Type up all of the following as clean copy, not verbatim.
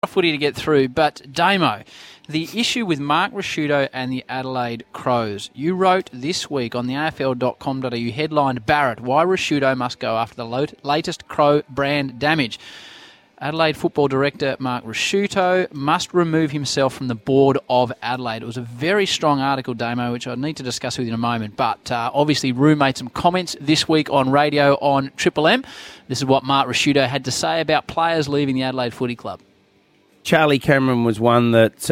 footy to get through, but Damo, the issue with Mark Ricciuto and the Adelaide Crows. You wrote this week on the AFL.com.au headlined Barrett, why Ricciuto must go after the latest Crow brand damage. Adelaide football director Mark Ricciuto must remove himself from the board of Adelaide. It was a very strong article, Damo, which I need to discuss with you in a moment. But obviously, Roo made some comments this week on radio on Triple M. This is what Mark Ricciuto had to say about players leaving the Adelaide Footy Club. Charlie Cameron was one that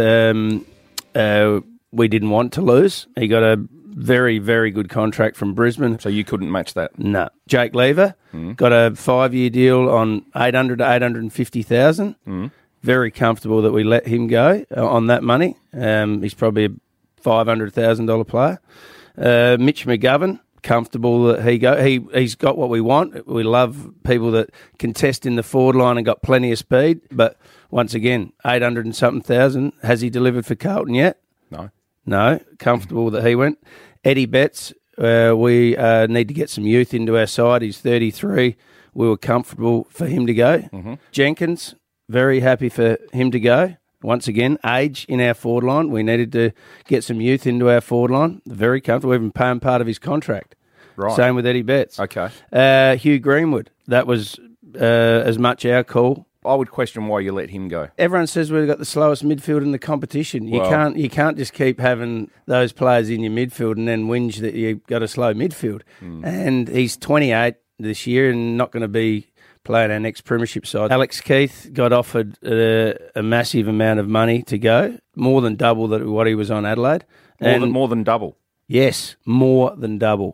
we didn't want to lose. He got a very, very good contract from Brisbane. So you couldn't match that? No. Jake Lever got a 5-year deal on $800,000 to $850,000. Very comfortable that we let him go on that money. He's probably a $500,000 player. Mitch McGovern, comfortable that he go. He's got what we want. We love people that contest in the forward line and got plenty of speed. But once again, 800 and something thousand. Has he delivered for Carlton yet? No. Comfortable that he went. Eddie Betts, we need to get some youth into our side. He's 33. We were comfortable for him to go. Jenkins, very happy for him to go. Once again, age in our forward line. We needed to get some youth into our forward line. Very comfortable. We've been paying part of his contract. Right. Same with Eddie Betts. Okay. Hugh Greenwood. That was as much our call. I would question why you let him go. Everyone says we've got the slowest midfield in the competition. You can't just keep having those players in your midfield and then whinge that you've got a slow midfield. And he's 28 this year and not going to be playing our next premiership side. Alex Keith got offered a massive amount of money to go, more than double what he was on Adelaide. More than double? Yes, more than double.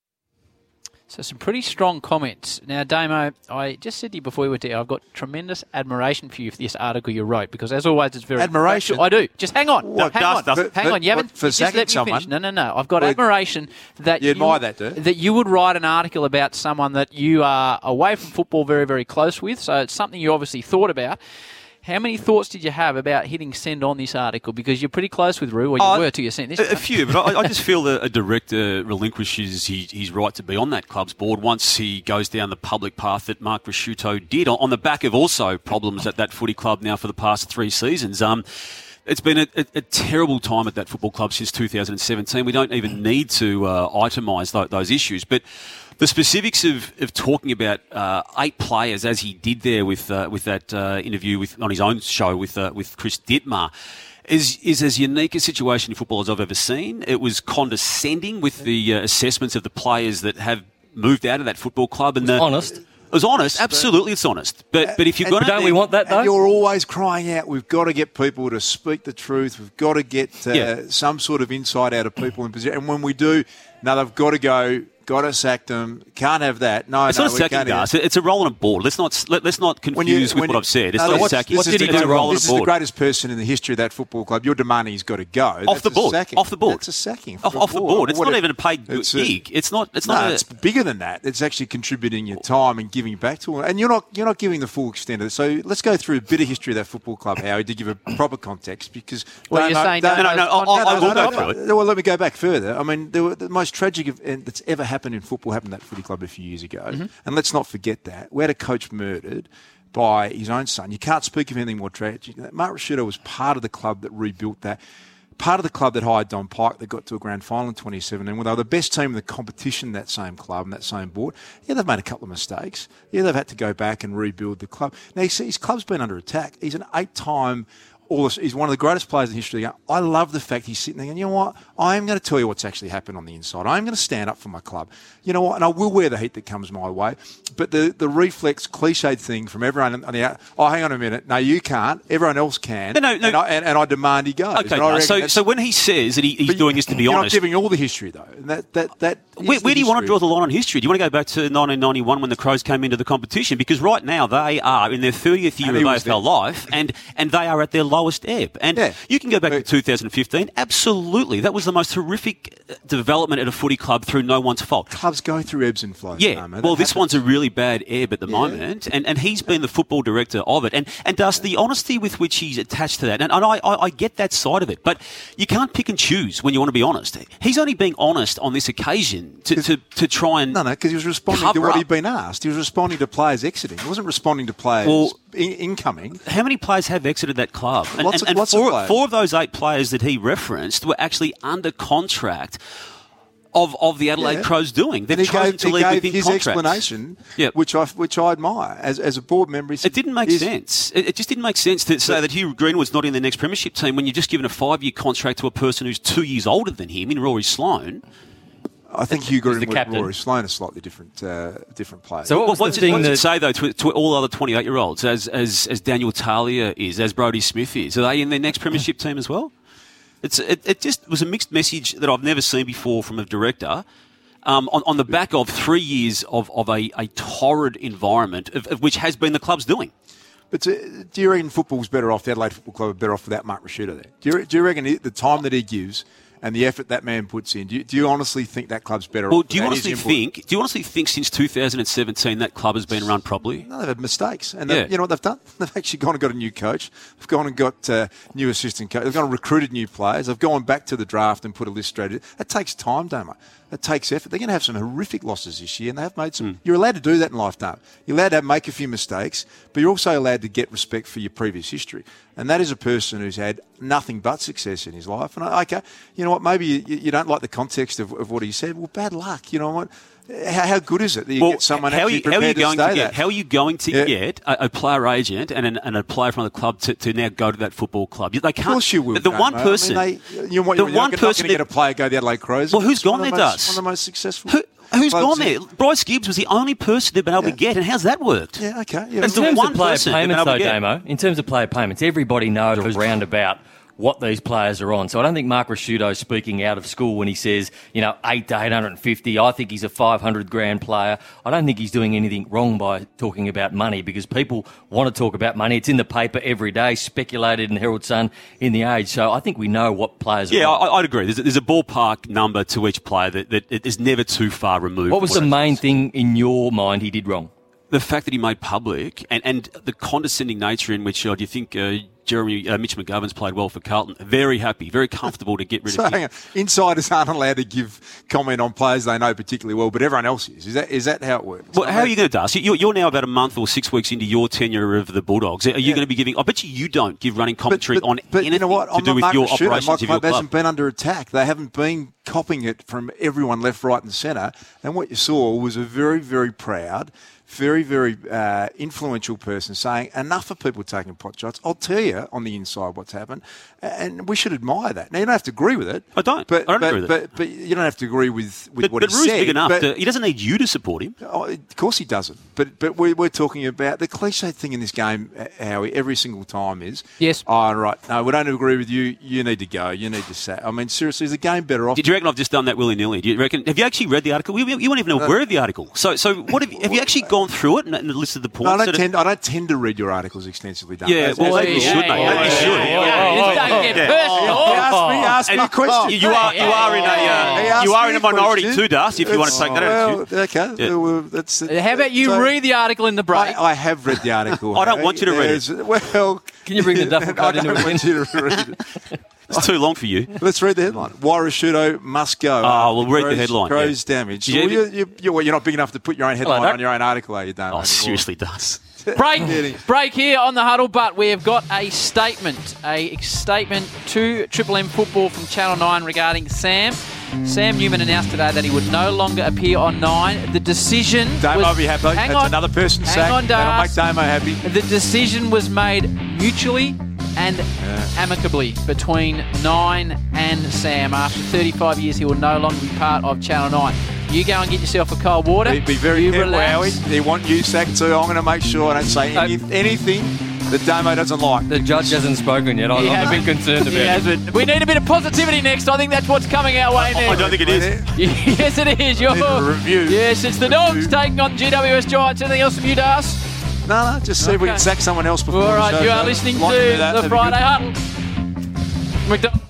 So some pretty strong comments. Now, Damo, I just said to you before we went to I've got tremendous admiration for you for this article you wrote, because as always it's very... Admiration? I do. Just hang on. Hang on. You haven't... For just let me someone? finish. No. I've got admiration that you admire that, do you? That you would write an article about someone that you are away from football very, very close with. So it's something you obviously thought about. How many thoughts did you have about hitting send on this article? Because you're pretty close with Roo, or you were till you sent this. A few, but I just feel that a director relinquishes his right to be on that club's board once he goes down the public path that Mark Ricciuto did, on the back of also problems at that footy club now for the past 3 seasons. It's been a terrible time at that football club since 2017. We don't even need to itemise those issues, but the specifics of talking about 8 players, as he did there with that interview on his own show with Chris Dittmar, is as unique a situation in football as I've ever seen. It was condescending with the assessments of the players that have moved out of that football club. And honest. It was honest. Absolutely, it's honest. But if you're going to... Don't we want that, though? You're always crying out, we've got to get people to speak the truth. We've got to get some sort of insight out of people in position. And when we do, they've got to go... Got to sack them. Can't have that. It's not sacking, Gus. It's a roll on a board. Let's not confuse with what I've said. It's not sacking. It's a roll on a board. This is the greatest person in the history of that football club. You're demanding he's got to go. Off the board. That's a sacking. Off the board. It's not even a paid gig. It's bigger than that. It's actually contributing your time and giving back to it. And you're not giving the full extent of it. So let's go through a bit of history of that football club, Howie, to give a proper context. Because you're saying I will go through it. Well, let me go back further. I mean, the most tragic event that's ever happened in football happened at that footy club a few years ago. And let's not forget that. We had a coach murdered by his own son. You can't speak of anything more tragic. Mark Ricciuto was part of the club that rebuilt that. Part of the club that hired Don Pike that got to a grand final in 2017. Well, they were the best team in the competition, that same club and that same board. Yeah, they've made a couple of mistakes. Yeah, they've had to go back and rebuild the club. Now, you see, his club's been under attack. He's an 8-time... He's one of the greatest players in history. I love the fact he's sitting there and, you know what, I am going to tell you what's actually happened on the inside. I am going to stand up for my club. You know what, and I will wear the heat that comes my way. But the reflex, cliched thing from everyone on the out, hang on a minute, no, you can't, everyone else can, no. And I demand he goes. Okay, so when he says that he's doing this to be honest... You're not giving all the history, though. And where do you want to draw the line on history? Do you want to go back to 1991 when the Crows came into the competition? Because right now they are in their 30th year of AFL life, and they are at their lowest ebb. And you can go back to 2015. Absolutely. That was the most horrific development at a footy club through no one's fault. Clubs go through ebbs and flows. Yeah. Well, this one's a really bad ebb at the moment, and he's been the football director of it. And does the honesty with which he's attached to that, and I get that side of it, but you can't pick and choose when you want to be honest. He's only being honest on this occasion to try and... No, because he was responding to what he'd been asked. He was responding to players exiting. He wasn't responding to players incoming. How many players have exited that club? And, Lots of four players. of those 8 players that he referenced were actually under contract of the Adelaide Crows doing. They've chosen to leave within his contracts. explanation, Yep. which I admire. As a board member, he said, It didn't make sense. It just didn't make sense to say that Hugh Greenwood's not in the next premiership team when you've just given a 5-year contract to a person who's 2 years older than him in Rory Sloane. I think Hugh Greenwood and captain. Rory Sloane are slightly different players. So What's it say, though, to all other 28-year-olds, as Daniel Talia is, as Brodie Smith is? Are they in their next premiership team as well? It just was a mixed message that I've never seen before from a director. On the back of 3 years of a torrid environment, of which has been the club's doing. But do you reckon football's better off, the Adelaide Football Club are better off without Mark Rashuda there? Do you reckon the time that he gives and the effort that man puts in, do you honestly think that club's better off? Do you honestly think since 2017 that club has been run properly? No, they've had mistakes. And you know what they've done? They've actually gone and got a new coach. They've gone and got new assistant coach. They've gone and recruited new players. They've gone back to the draft and put a list straight in. That takes time, Damo. It takes effort. They're going to have some horrific losses this year, and they have made some. You're allowed to do that in life, Damo. You're allowed to make a few mistakes, but you're also allowed to get respect for your previous history. And that is a person who's had nothing but success in his life. And okay, you know what? Maybe you don't like the context of what he said. Well, bad luck. You know what? How good is it that you get someone actually prepared to stay there? How are you going to get a player agent and a player from the club to now go to that football club? They can't. Of course you will. The one person. You're not going to get a player go to the Adelaide Crows. Well, who's gone there, Dust? One of the most successful. Who's gone there? Bryce Gibbs was the only person they've been able to get, and how's that worked? Yeah, okay. Yeah. In terms of player payments, though, Damo, in terms of player payments, everybody knows around about what these players are on. So I don't think Mark Rashudo's speaking out of school when he says, 8 to 850. I think he's a 500 grand player. I don't think he's doing anything wrong by talking about money because people want to talk about money. It's in the paper every day, speculated in Herald Sun, in The Age. So I think we know what players are on. Yeah, I'd agree. There's a ballpark number to each player that is never too far removed. What was the main thing in your mind he did wrong? The fact that he made public and the condescending nature in which, do you think Mitch McGovern's played well for Carlton? Very happy, very comfortable to get rid of him. Insiders aren't allowed to give comment on players they know particularly well, but everyone else is. Is that how it works? Well, how are you going to do? You're now about a month or 6 weeks into your tenure of the Bulldogs. Are you going to be giving? I bet you don't give running commentary on anything you know what? to do with your operations of your club. My club hasn't been under attack. They haven't been copying it from everyone left, right and centre. And what you saw was a very, very proud, very, very influential person saying enough of people taking pot shots. I'll tell you on the inside what's happened, and we should admire that. Now, you don't have to agree with it. I don't agree with it. But you don't have to agree with what he said. But Rue's big enough. He doesn't need you to support him. Oh, of course he doesn't. But we're talking about the cliche thing in this game, Howie, every single time is, yes. Oh, right, no, we don't agree with you. You need to go. You need to sack. I mean, seriously, is the game better off? Do you reckon I've just done that willy-nilly? Do you reckon? Have you actually read the article? You weren't even aware of the article. So what have you actually gone through it and listed the points? No, I don't tend to read your articles extensively. Yeah, well, maybe you should, mate. Maybe you should. Don't get personal. Ask me a question. You are in a minority too, Dust, if you want to take that attitude. Okay. Yeah. Well, that's, How about you read the article in the break? I have read the article. I don't want you to read it. Well, can you bring the duffel coat I into don't want you to read it. It's too long for you. Let's read the headline. Why Rashudo must go. We'll read the headline. Crows damage. You're not big enough to put your own headline on your own article, are you, Dan? Oh, seriously, Dust. Break here on the Huddle, but we have got a statement to Triple M Football from Channel 9 regarding Sam. Sam Newman announced today that he would no longer appear on 9. The decision Damo will be happy. Hang That's on. another person sacked. That'll make Damo happy. The decision was made mutually and amicably between 9 and Sam. After 35 years, he will no longer be part of Channel 9. You go and get yourself a cold water. Be very careful, Howie. They want you sacked too. I'm going to make sure I don't say anything that Damo doesn't like. The judge hasn't spoken yet. I'm a bit concerned about it. We need a bit of positivity next. I think that's what's coming our way next. I don't think it is. Yes, it is. Need a review. Yes, it's the Dogs taking on GWS Giants. Anything else from you, Das? No, just see if we can sack someone else before All the right, show. you are listening to the Friday Huddle.